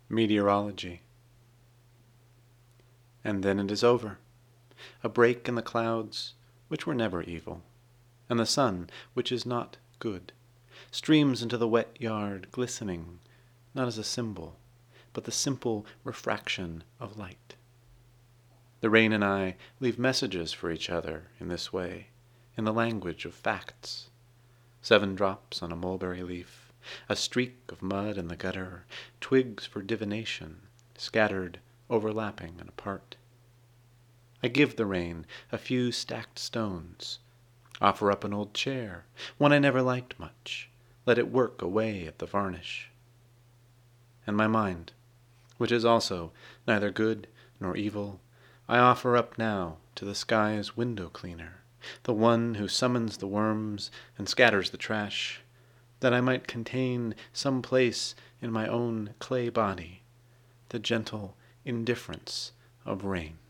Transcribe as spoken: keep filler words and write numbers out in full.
Meteorology. And then it is over. A break in the clouds, which were never evil, and the sun, which is not good, streams into the wet yard, glistening, not as a symbol, but the simple refraction of light. The rain and I leave messages for each other in this way, in the language of facts. Seven drops on a mulberry leaf, a streak of mud in the gutter, twigs for divination, scattered, overlapping, and apart. I give the rain a few stacked stones, offer up an old chair, one I never liked much, let it work away at the varnish. And my mind, which is also neither good nor evil, I offer up now to the sky's window cleaner, the one who summons the worms and scatters the trash, that I might contain some place in my own clay body the gentle indifference of rain.